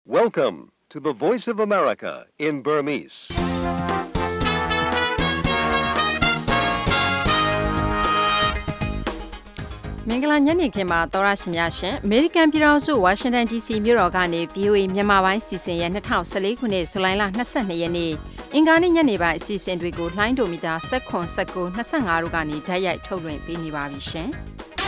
Welcome to the Voice of America in Burmese. ။မင်္ဂလာညနေခင်းပါသောရရှိများရှင်။ American ပြည်ထောင်စု Washington DC မြို့တော်ကနေ VOA မြန်မာပိုင်းစီစဉ်ရဲ့2014ခုနှစ်ဇူလိုင်လ22ရက်နေ့အင်္ဂါနေ့ညနေပိုင်းအစီအစဉ်တွေကိုလှိုင်းဒိုမီတာ19 19 25တို့ကနေဓာတ်ရိုက်ထုတ်လွှင့်ပေးနေပါပြီရှင်။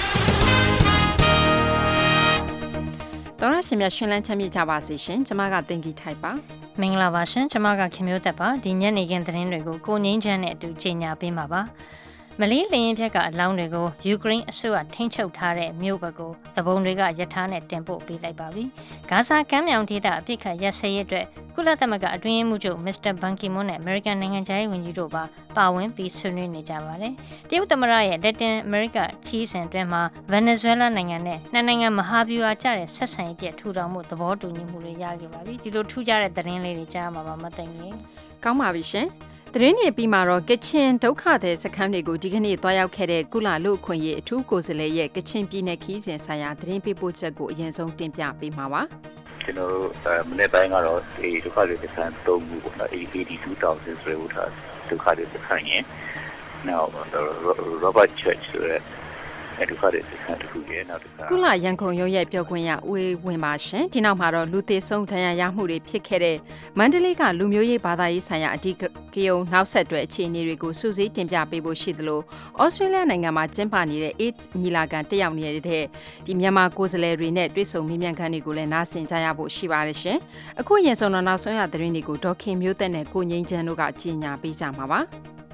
သောရရှိများရှင်လန်းချမ်းမြေ့ကြပါစေရှင်။ကျွန်မကတင်ကြည့်ထိုက်ပါ။မင်္ဂလာပါရှင်။ကျွန်မကခင်မျိုးသက်ပါ။ဒီညနေခင်းသတင်းတွေကိုကိုငိမ့်ချမ်းနဲ့အတူကြေညာပေးမှာပါ။မလေးလင်းဖြတ်ကအလောင်းတွေကိုယူကရိန်းအစိုးရထိန်းချုပ်ထားတဲ့မြို့ဘက်ကိုတပုံတွေကရထားနဲ့တင်ပို့ပေးလိုက်ပါပြီ။ဂါဇာကမ်းမြောင်ဒေသအပြစ်ခတ်ရစရေးအတွက်ကုလသမဂ္ဂအတွင်းရေးမှူးချုပ်မစ္စတာဘန်ကီမွန်းနဲ့အမေရိကန်နိုင်ငံခြားရေးဝန်ကြီးတို့ပါဝင်ပြီးဆွေးနွေးနေကြပါတယ်။တရုတ်သမ္မတရဲ့လက်တင်အမေရိကခီးစဉ်အတွင်းမှာဗင်နီဇွဲလားနိုင်ငံနဲ့နှစ်နိုင်ငံမဟာဗျူဟာကျတဲ့ဆက်ဆံရေးပြထူထောင်မှုသဘောတူညီမှုတွေရခဲ့ပါပြီ။ဒီလိုထူးခြားတဲ့သတင်းလေးတွေကြားမှာပါမသိငယ်။ကောင်းပါပြီရှင်။သတင်းတွေပြီးမှာတော့ကချင်ဒုက္ခသည်စခန်းတွေကိုဒီကနေ့တွားရောက်ခဲ့တဲ့ကုလလူ့အခွင့်အရေးအထူးကိုယ်စားလှယ်ရဲ့ကချင်ပြည်နယ်ခီးစဉ်ဆိုင်ရာသတင်းပေးပို့ချက်ကိုအရင်ဆုံးတင်ပြပေးမှာပါ။ကျွန်တော်တို့မနေ့ပိုင်းကတော့ဒီဒုက္ခသည်စခန်း၃ခုပေါ့နော်82,000ဆိုတဲ့ဥထားဒုက္ခသည်စခန်းရင်နောက်Robert Church ဆိုတဲ့ဒုက္ခသည်စခန်းတစ်ခုရဲ့နောက်တစ်ခါကုလရန်ကုန်ရုံးရဲ့ပြောခွင့်ရဦးဝင်ပါရှင်ဒီနောက်မှာတော့လူသေးဆုံးဒဏ်ရာရမှုတွေဖြစ်ခဲ့တဲ့မန္တလေးကလူမျိုးရေးဘာသာရေးဆိုင်ရာအဓိကရုဏ်းနောက်ဆက်တွဲအခြေအနေတွေကိုစူးစီးတင်ပြပေးဖို့ရှိသလိုဩစတြေးလျနိုင်ငံမှာကျင်းပနေတဲ့ AIDS ညီလာခံတက်ရောက်နေတဲ့ဒီမြန်မာကိုယ်စားလှယ်တွေနဲ့တွေ့ဆုံမေးမြန်းခန်းတွေကိုလည်းနားဆင်ကြရဖို့ရှိပါတယ်ရှင်အခုရင်ဆုံးတော့နောက်ဆုံးရသတင်းတွေကိုဒေါခင်မျိုးသက်နဲ့ကိုငိမ့်ချမ်းတို့ကကြီးညာပေးကြမှာပါ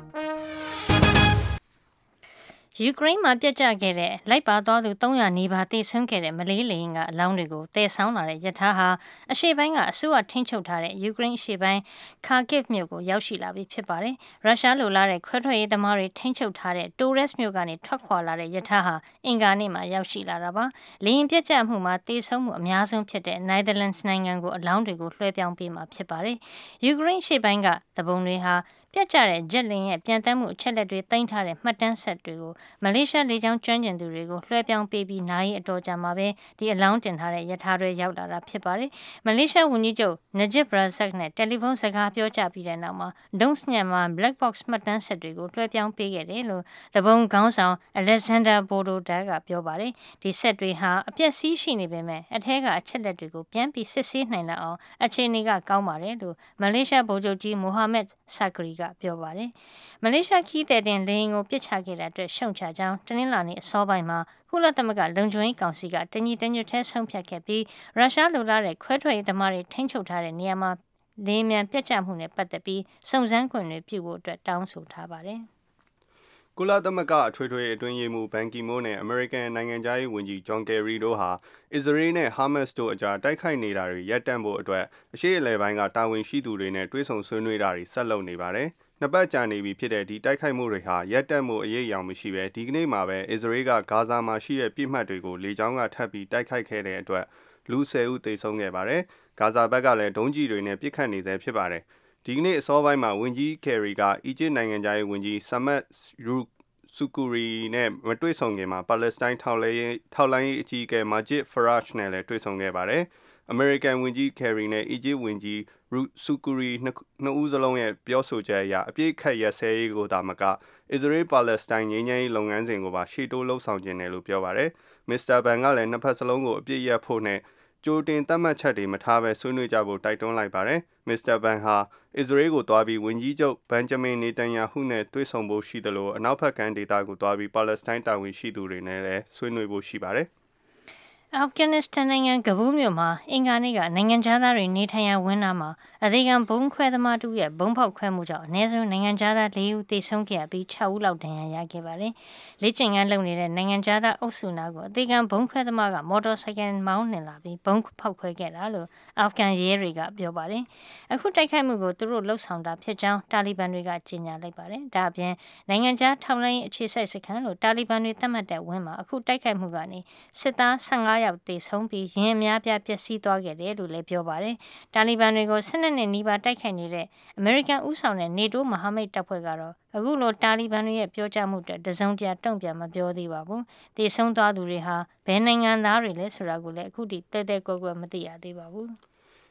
ယူကရိန်းမှာပြတ်ကျခဲ့တဲ့လိုက်ပါသွားသူ300နီးပါးတေဆုံးခဲ့တဲ့မလေးလေရင်ကအလောင်းတွေကိုတည်ဆောင်းလာတဲ့ယထာဟာအရှေ့ပိုင်းကအစိုးရထိန်းချုပ်ထားတဲ့ယူကရိန်းအရှေ့ပိုင်းခါကစ်မြို့ကိုရောက်ရှိလာပြီဖြစ်ပါတယ်။ရုရှားလိုလားတဲ့ခွဲထွက်ရေးသမားတွေထိန်းချုပ်ထားတဲ့တိုရက်စ်မြို့ကနေထွက်ခွာလာတဲ့ယထာဟာအင်္ဂါနေ့မှာရောက်ရှိလာတာပါ။လေရင်ပြတ်ကျမှုမှာတေဆုံးမှုအများဆုံးဖြစ်တဲ့နယ်သာလန်နိုင်ငံကိုအလောင်းတွေကိုလွှဲပြောင်းပေးမှာဖြစ်ပါတယ်။ယူကရိန်းအရှေ့ပိုင်းကတပုံတွေဟာပြတ်ကျတဲ့ဂျက်လင်ရဲ့ပြန်တမ်းမှုအချက်လက်တွေတင်ထားတဲ့မှတ်တမ်းဆက်တွေကိုမလေးရှားလေကြောင်းကျွမ်းကျင်သူတွေကိုလွှဲပြောင်းပေးပြီးနိုင်အတော်ကြာမှာပဲဒီအလောင်းတင်ထားတဲ့ရထားတွေရောက်လာတာဖြစ်ပါတယ်။မလေးရှားဝန်ကြီးချုပ်နဂျစ်ဘရာဇက်နဲ့တယ်လီဖုန်းစကားပြောကြပြီးတဲ့နောက်မှာဒုံးစညံမှာ Black Box မှတ်တမ်းဆက်တွေကိုလွှဲပြောင်းပေးခဲ့တယ်လို့တပုံခေါင်းဆောင် Alexander Bododa ကပြောပါတယ်။ဒီဆက်တွေဟာအပျက်စီးရှိနေပေမဲ့အထက်ကအချက်လက်တွေကိုပြန်ပြီးစစ်ဆေးနိုင်လောက်အောင်အခြေအနေကကောင်းပါတယ်လို့မလေးရှားဗိုလ်ချုပ်ကြီးမိုဟာမက်ဆာကရီကပြောပါတယ်။မလေးရှားခီးတဲ့တင်လေယာဉ်ကိုပစ်ချခဲ့တဲ့အတွက်ရှုံချကြောင်းတနင်္လာနေ့အစောပိုင်းမှာကုလသမဂ္ဂလုံခြုံရေးကောင်စီကတညီတညွတ်ထဲဆုံးဖြတ်ခဲ့ပြီးရုရှားလိုလားတဲ့ခွဲထွက်ရေးသမားတွေထိန်းချုပ်ထားတဲ့နေရာမှာလေယာဉ်မြန်ပြတ်ကျမှုနဲ့ပတ်သက်ပြီးစုံစမ်းခွင့်တွေပြုဖို့အတွက်တောင်းဆိုထားပါတယ်။ကုလသမဂ္ဂအထွေထွေအတွင်းရေးမှူးဘန်ကီမွန်းနဲ့အမေရိကန်နိုင်ငံသားရေးဝန်ကြီးဂျွန်ကယ်ရီတို့ဟာအစ္စရေးနဲ့ဟာမတ်စ်တို့အကြားတိုက်ခိုက်နေတာတွေရပ်တန့်ဖို့အတွက်အရှေ့အလယ်ပိုင်းကတာဝန်ရှိသူတွေနဲ့တွေ့ဆုံဆွေးနွေးတာတွေဆက်လုပ်နေပါတယ်။နှစ်ပတ်ကြာနေပြီဖြစ်တဲ့ဒီတိုက်ခိုက်မှုတွေဟာရပ်တန့်မှုအရေးအယောင်မရှိပဲဒီကနေ့မှာပဲအစ္စရေးကဂါဇာမှာရှိတဲ့ပြစ်မှတ်တွေကိုလေကြောင်းကထပ်ပြီးတိုက်ခိုက်ခဲ့တဲ့အတွက်လူ10ဦးသေဆုံးခဲ့ပါတယ်။ဂါဇာဘက်ကလည်းဒုံးကျည်တွေနဲ့ပစ်ခတ်နေဆဲဖြစ်ပါတယ်။ဒီကနေ့အစောပိုင်းမှာဝန်ကြီးကယ်ရီကအီဂျစ်နိုင်ငံသားရေးဝန်ကြီးဆမတ်ဆူကူရီနဲ့မတွေ့ဆုံခင်မှာပါလက်စတိုင်းထောက်လှမ်းရေးအကြီးအကဲမာဂျစ်ဖရာ့ချ်နဲ့လည်းတွေ့ဆုံခဲ့ပါတယ်။အမေရိကန်ဝန်ကြီးကယ်ရီနဲ့အီဂျစ်ဝန်ကြီးဆူကူရီနှစ်ဦးစလုံးရဲ့ပြောဆိုချက်အရအပြည့်ခတ်ရစဲရေးကိုဒါမကအစ္စရေးပါလက်စတိုင်းငြိမ်းချမ်းရေးလုပ်ငန်းစဉ်ကိုပါရှေ့တိုးလှုပ်ဆောင်ခြင်းတယ်လို့ပြောပါတယ်။မစ္စတာဘန်ကလည်းနှစ်ဖက်စလုံးကိုအပြည့်ရဖို့နဲ့ကြိုတင်သတ်မှတ်ချက်တွေမထားဘဲဆွေးနွေးကြဖို့တိုက်တွန်းလိုက်ပါတယ်။မစ္စတာဘန်ဟာအစ္စရေးကိုသွားပြီးဝန်ကြီးချုပ်ဘန်ဂျမင်နေတန်ယာဟုနဲ့တွေ့ဆုံဖို့ရှိတယ်လို့အနောက်ဘက်ကမ်းဒေသကိုသွားပြီးပါလက်စတိုင်းတာဝန်ရှိသူတွေနဲ့လည်းဆွေးနွေးဖို့ရှိပါတယ်။အာဖဂန်နစ္စတန်နိုင်ငံကဘူးမြို့မှာအင်္ဂါနေ့ကနိုင်ငံသားတွေနေထိုင်ရာဝင်းနာမှာအသေးခံဘုံခွဲသမားတူရဲ့ဘုံဖောက်ခွဲမှုကြောင့်အနည်းဆုံးနိုင်ငံသား4ဦးသေဆုံးခဲ့ပြီး6ဦးလောက်ဒဏ်ရာရခဲ့ပါတယ်။လေ့ကျင့်ခန်းလုပ်နေတဲ့နိုင်ငံသားအုပ်စုနာကိုအသေးခံဘုံခွဲသမားကမော်တော်ဆိုင်ကယ်မောင်းနှင်လာပြီးဘုံဖောက်ခွဲခဲ့တာလို့အာဖဂန်ရဲတွေကပြောပါတယ်။အခုတိုက်ခိုက်မှုကိုသူတို့လှုပ်ဆောင်တာဖြစ်ကြောင်းတာလီဘန်တွေကကြေညာလိုက်ပါတယ်။ဒါအပြင်နိုင်ငံသားထောက်လှမ်းရေးအခြေစိုက်စခန်းလို့တာလီဘန်တွေသတ်မှတ်တဲ့ဝင်းမှာအခုတိုက်ခိုက်မှုကနေစစ်သား15ယောက်သေဆုံးပြီးရင်းအများပြပျက်စီးသွားခဲ့တယ်လို့လည်းပြောပါတယ်။တာလီဘန်တွေကို12နှစ်နီးပါးတိုက်ခိုက်နေတဲ့အမေရိကန်ဦးဆောင်တဲ့နေတိုးမဟာမိတ်တပ်ဖွဲ့ကတော့အခုလိုတာလီဘန်တွေရဲ့ပြောကြားမှုတွေတစုံတရာတုံ့ပြန်မပြောသေးပါဘူး။သေဆုံးသွားသူတွေဟာဘယ်နိုင်ငံသားတွေလဲဆိုတာကိုလည်းအခုထိတဲတဲကွဲကွဲမသိရသေးပါဘူး။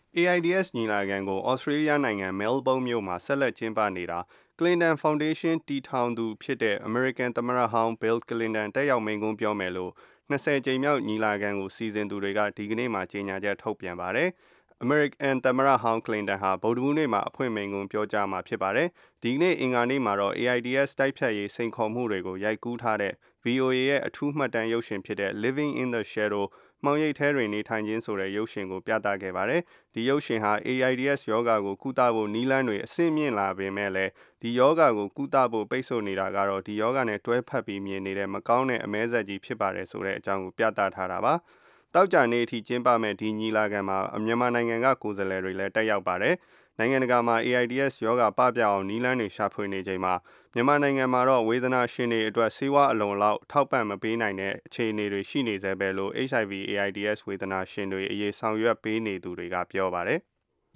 AIDS ညီလာခံကို Australia နိုင်ငံ Melbourne မြို့မှာဆက်လက်ကျင်းပနေတာ Clinton Foundation တည်ထောင်သူဖြစ်တဲ့ American သမ္မတဟောင်း Bill Clinton တက်ရောက်မိန့်ခွန်းပြောမယ်လို့20 ကြိမ်မြောက်ညီလာခံကိုစီစဉ်သူတွေကဒီကနေ့မှကြေညာချက်ထုတ်ပြန်ပါတယ်။ American သမ္မတဟောင်း Clinton ဟာဗုဒ္ဓဟူးနေ့မှာအဖွင့်မိန့်ခွန်းပြောကြားမှာဖြစ်ပါတယ်။ဒီကနေ့အင်္ဂါနေ့မှာတော့ AIDS တိုက်ဖြတ်ရေးစိန်ခေါ်မှုတွေကိုရိုက်ကူးထားတဲ့ VOA ရဲ့အထူးမှတ်တမ်းရုပ်ရှင်ဖြစ်တဲ့ Living in the Shadow မှောင်ရိပ်ထဲတွင်နေထိုင်ခြင်းဆိုတဲ့ရုပ်ရှင်ကိုပြသခဲ့ပါတယ်။ဒီရုပ်ရှင်ဟာ AIDS ရောဂါကိုကုသဖို့နည်းလမ်းတွေအဆင့်မြင့်လာပေမဲ့လည်းဒီရောဂါကိုကုသဖို့ပိတ်ဆို့နေတာကတော့ဒီရောဂါနဲ့တွဲဖက်ပြီးမြင်နေတဲ့မကောင်းတဲ့အမဲဆက်ကြီးဖြစ်ပါတယ်ဆိုတဲ့အကြောင်းကိုပြသထားတာပါ။တောက်ကြနေ့အထိကျင်းပမဲ့ဒီညီလာခံမှာမြန်မာနိုင်ငံကကိုယ်စားလှယ်တွေလည်းတက်ရောက်ပါတယ်။နိုင်ငံတကာမှာ AIDS ရောဂါပပျောက်အောင်နည်းလမ်းတွေရှာဖွေနေချိန်မှာမြန်မာနိုင်ငံမှာတော့ဝေဒနာရှင်တွေအတွက်ဆေးဝါးအလုံလောက်ထောက်ပံ့မပေးနိုင်တဲ့အခြေအနေတွေရှိနေသေးပဲလို့ HIV/AIDS ဝေဒနာရှင်တွေအရေးဆောင်ရွက်ပေးနေသူတွေကပြောပါတယ်။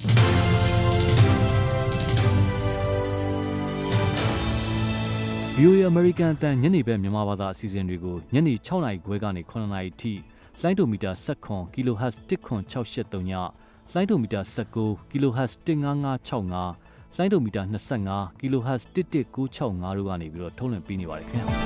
VOA American အတန်ညနေပဲမြန်မာဘာသာအစီအစဉ်တွေကိုညနေ6:00 နာရီခွဲကနေ9:00 နာရီထိလိုင်းဒိုမီတာ19 kHz 10683ညလိုင်းဒိုမီတာ19 kHz 15565လိုင်းဒိုမီတာ25 kHz 11965တို့ကနေပြီးတော့ထုတ်လွှင့်ပေးနေပါတယ်ခင်ဗျာ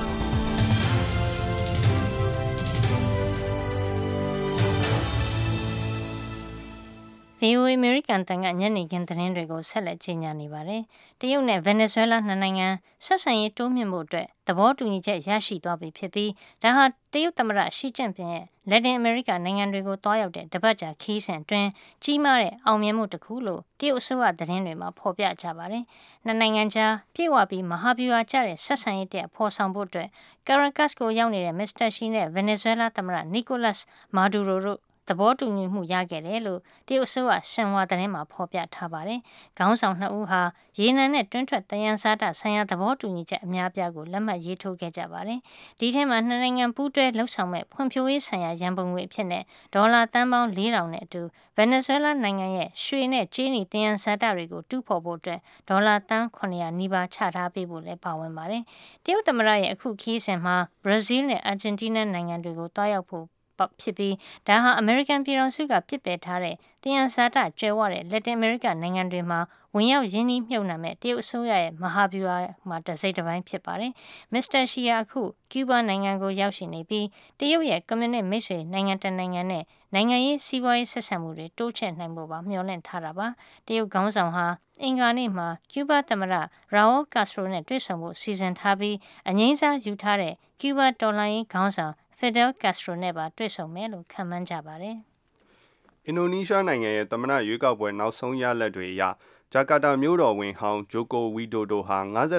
VOA American တန်ကညနေခင်းသတင်းတွေကိုဆက်လက်ကြီးညာနေပါတယ်။တရုတ်နဲ့ဗင်နီဇွဲလားနှစ်နိုင်ငံဆက်ဆံရေးတိုးမြှင့်ဖို့အတွက်သဘောတူညီချက်ရရှိသွားပြီဖြစ်ပြီးဒါဟာတရုတ်သမ္မတရှီကျင့်ပင်ရဲ့လက်တင်အမေရိကနိုင်ငံတွေကိုတွားရောက်တဲ့တပတ်ကြာခီးစဉ်အတွင်းကြီးမားတဲ့အောင်မြင်မှုတစ်ခုလို့တရုတ်အစိုးရသတင်းတွေမှာဖော်ပြကြပါတယ်။နှစ်နိုင်ငံကြားပြေဝပြီးမဟာဗျူဟာကျတဲ့ဆက်ဆံရေးတဲ့ဖော်ဆောင်ဖို့အတွက်ကာရာကတ်ကိုရောက်နေတဲ့မစ္စတာရှီနဲ့ဗင်နီဇွဲလားသမ္မတနီကိုလတ်မာဒူရိုတို့သဘောတူညီမှုရခဲ့တယ်လို့တရုတ်အစိုးရရှင်ဟွာသတင်းမှာဖော်ပြထားပါတယ်။ခေါင်းဆောင်နှစ်ဦးဟာရေနံနဲ့တွင်းထွက်တယံဇာတဆိုင်ရာသဘောတူညီချက်အများပြားကိုလက်မှတ်ရေးထိုးခဲ့ကြပါတယ်။ဒီထဲမှာနှစ်နိုင်ငံပူးတွဲလှုပ်ဆောင်မဲ့ဖွံ့ဖြိုးရေးဆိုင်ရာရန်ပုံငွေအဖြစ်နဲ့ဒေါ်လာသန်းပေါင်း4,000နဲ့အတူဗင်နီဇွဲလားနိုင်ငံရဲ့ရွှေနဲ့ကြေးနီတယံဇာတတွေကိုတူးဖော်ဖို့အတွက်ဒေါ်လာသန်း900နီးပါးချထားပေးဖို့လည်းပါဝင်ပါတယ်။တရုတ်သမ္မတရဲ့အခုခီးစဉ်မှာဘရာဇီးနဲ့အာဂျင်တီးနားနိုင်ငံတွေကိုတွားရောက်ဖို့ဖြစ်ပြီးဒါဟာအမေရိကန်ပြည်ထောင်စုကပြစ်ပယ်ထားတဲ့တယံဇာတကျယ်ဝတဲ့လက်တင်အမေရိကနိုင်ငံတွေမှာဝင်ရောက်ရင်းနှီးမြှုပ်နှံမဲ့တရုတ်အစိုးရရဲ့မဟာဗျူဟာမှာတစိမ့်တစ်ပိုင်းဖြစ်ပါတယ်။မစ္စတာရှီယာအခုကျူးဘားနိုင်ငံကိုရောက်ရှိနေပြီးတရုတ်ရဲ့ကွန်မြူနစ်မိတ်ဆွေနိုင်ငံတနိုင်ငံနဲ့နိုင်ငံရေးစီးပွားရေးဆက်ဆံမှုတွေတိုးချဲ့နိုင်ဖို့ပါမျှော်လင့်ထားတာပါ။တရုတ်ခေါင်းဆောင်ဟာအင်္ဂါနေ့မှာကျူးဘားသမ္မတရာအယ်ကတ်စထရိုနဲ့တွေ့ဆုံဖို့စီစဉ်ထားပြီးအငြိမ်းစားယူထားတဲ့ကျူးဘားတော်လှန်ရေးခေါင်းဆောင်Fidel Castro နဲ့ပါတွေ့ဆုံမယ်လို့ခန့်မှန်းကြပါတယ်။အင်ဒိုနီးရှားနိုင်ငံရဲ့သမ္မတရွေးကောက်ပွဲနောက်ဆုံးရလဒ်တွေအရဂျာကာတာမြို့တော်ဝန်ဟောင်းဂျိုကိုဝီဒိုဒိုဟာ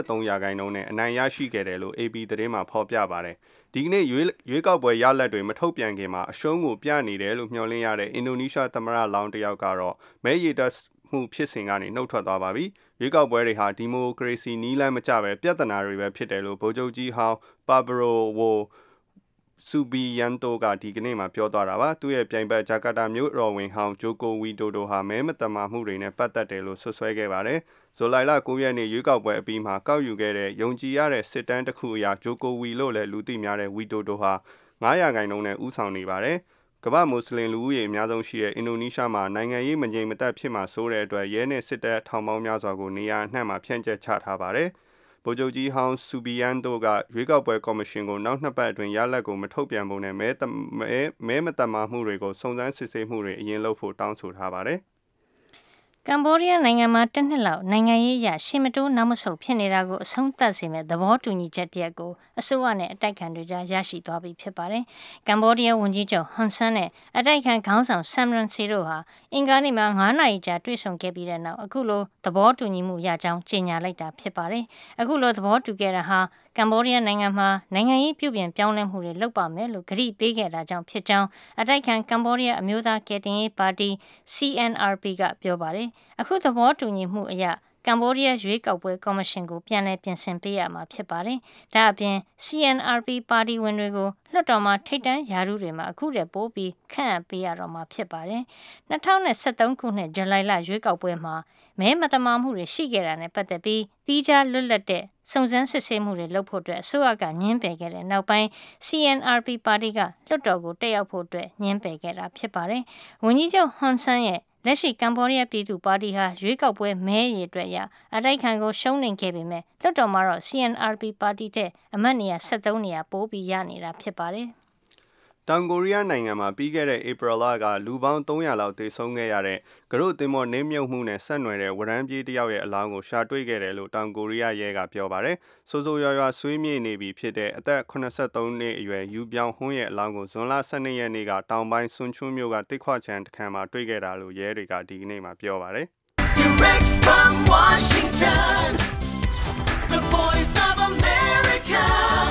53%နဲ့အနိုင်ရရှိခဲ့တယ်လို့ AP သတင်းမှာဖော်ပြပါတယ်။ဒီကနေ့ရွေးကောက်ပွဲရလဒ်တွေမထုတ်ပြန်ခင်မှာအရှုံးကိုပြနေတယ်လို့မျှော်လင့်ရတဲ့အင်ဒိုနီးရှားသမ္မတလောင်းတစ်ယောက်ကတော့မဲရီတက်မှုဖြစ်စဉ်ကနေနှုတ်ထွက်သွားပါပြီ။ရွေးကောက်ပွဲတွေဟာဒီမိုကရေစီနည်းလမ်းမကျပဲပြဿနာတွေပဲဖြစ်တယ်လို့ဗိုလ်ချုပ်ကြီးဟောင်းပါဘရိုဝိုဆူဘီယန်တိုကဒီကနေ့မှာပြောသွားတာပါသူရဲ့ပြိုင်ဘက်ဂျာကာတာမြို့တော်ဝင်ဟောင်းဂျိုကိုဝီဒိုဒိုဟာမဲမတမာမှုတွေနဲ့ပတ်သက်တယ်လို့ဆွဆွဲခဲ့ပါတယ်ဇူလိုင်လ9ရက်နေ့ရွေးကောက်ပွဲအပြီးမှာကောက်ယူခဲ့တဲ့ယုံကြည်ရတဲ့စစ်တမ်းတစ်ခုအရဂျိုကိုဝီလို့လည်းလူသိများတဲ့ဝီဒိုဒိုဟာ9%နဲ့ဦးဆောင်နေပါတယ်ကမ္ဘာမွတ်စလင်လူဦးရေအများဆုံးရှိတဲ့အင်ဒိုနီးရှားမှာနိုင်ငံရေးမငြိမ်မသက်ဖြစ်မှာဆိုတဲ့အတွက်ရဲနဲ့စစ်တပ်ထောင်ပေါင်းများစွာကိုနေရာအနှံ့မှာဖြန့်ကျက်ချထားပါတယ်ဗိုလ်ချုပ်ကြီးဟောင်းဆူဘီယန်တိုကရွေးကောက်ပွဲကော်မရှင်ကိုနောက်2ပတ်အတွင်းရလဒ်ကိုမထုတ်ပြန်ဖို့နဲ့မဲမတမာမှုတွေကိုစုံစမ်းစစ်ဆေးမှုတွေအရင်လုပ်ဖို့တောင်းဆိုထားပါတယ်ကမ္ဘောဒီးယားနိုင်ငံမှာတစ်နှစ်လောက်နိုင်ငံရေးအရရှေ့မတိုးနောက်မဆုတ်ဖြစ်နေတာကိုအဆုံးသတ်စေမယ့်သဘောတူညီချက်တရက်ကိုအစိုးရနဲ့အတိုက်ခံတွေကြားရရှိသွားပြီဖြစ်ပါတယ်။ကမ္ဘောဒီးယားဝန်ကြီးချုပ်ဟွန်ဆန်နဲ့အတိုက်ခံခေါင်းဆောင်ဆမ်ရန်စီတို့ဟာအင်္ဂါနေ့မှာ9နာရီကြာတွေ့ဆုံခဲ့ပြီးတဲ့နောက်အခုလိုသဘောတူညီမှုရကြောင်းကြေညာလိုက်တာဖြစ်ပါတယ်။အခုလိုသဘောတူခဲ့တာဟာကမ္ဘောဒီးယားနိုင်ငံမှာနိုင်ငံရေးပြုပြင်ပြောင်းလဲမှုတွေလုပ်ပါမယ်လို့ကတိပေးခဲ့တာကြောင့်ဖြစ်ကြောင်းအတိုက်ခံကမ္ဘောဒီးယားအမျိုးသားကယ်တင်ရေးပါတီ CNRP ကပြောပါတယ်။အခုသဘောတူညီမှုအရကမ္ဘောဒီးယားရွေးကောက်ပွဲကော်မရှင်ကိုပြန်လည်ပြင်ဆင်ပေးရမှာဖြစ်ပါတယ်။ဒါအပြင် CNRP ပါတီဝင်တွေကိုလွှတ်တော်မှာထိပ်တန်းယာရုတွေမှာအခုတည်းပို့ပြီးခန့်အပ်ပေးရတော့မှာဖြစ်ပါတယ်။2023ခုနှစ်ဇူလိုင်လရွေးကောက်ပွဲမှာမဲမတမာမှုတွေရှိခဲ့တာနဲ့ပတ်သက်ပြီးသီးခြားလွတ်လပ်တဲ့စုံစမ်းစစ်ဆေးမှုတွေလုပ်ဖို့အတွက်အစိုးရကညှင်းပယ်ခဲ့တဲ့နောက်ပိုင်း CNRP ပါတီကလွှတ်တော်ကိုတက်ရောက်ဖို့အတွက်ညှင်းပယ်ခဲ့တာဖြစ်ပါတယ်။ဝန်ကြီးချုပ်ဟွန်ဆန်ရဲ့လက်ရှိကမ်ဘောဒီးယားပြည်သူ့ပါတီဟာရွေးကောက်ပွဲမဲရည်အတွက်အတိုက်ခံကိုရှုံးနိမ့်ခဲ့ပေမဲ့လွှတ်တော်မှာတော့ CNRP ပါတီတဲ့အမတ်နေရာ73နေရာပိုပြီးရနေတာဖြစ်ပါတယ်။တောင်ကိုရီးယားနိုင်ငံမှာပြီးခဲ့တဲ့ April လကလူပေါင်း300လောက်သေဆုံးခဲ့ရတဲ့ကရုသင်္ဘောနင်းမြုပ်မှုနဲ့ဆက်နွယ်တဲ့ဝရမ်းပြေးတယောက်ရဲ့အလောင်းကိုရှာတွေ့ခဲ့တယ်လို့တောင်ကိုရီးယားရဲကပြောပါတယ်။ဆိုးဆိုးရွားရွားဆွေးမြေ့နေပြီဖြစ်တဲ့အသက်83နှစ်အရွယ်ယူပြောင်ဟွန်းရဲ့အလောင်းကိုဇွန်လ12ရက်နေ့ကတောင်ပိုင်းဆွန်ချွန်းမြို့ကတစ်ခွချန်တခန်းမှာတွေ့ခဲ့တာလို့ရဲတွေကဒီကနေ့မှပြောပါတယ်။ Direct from Washington, the voice of America,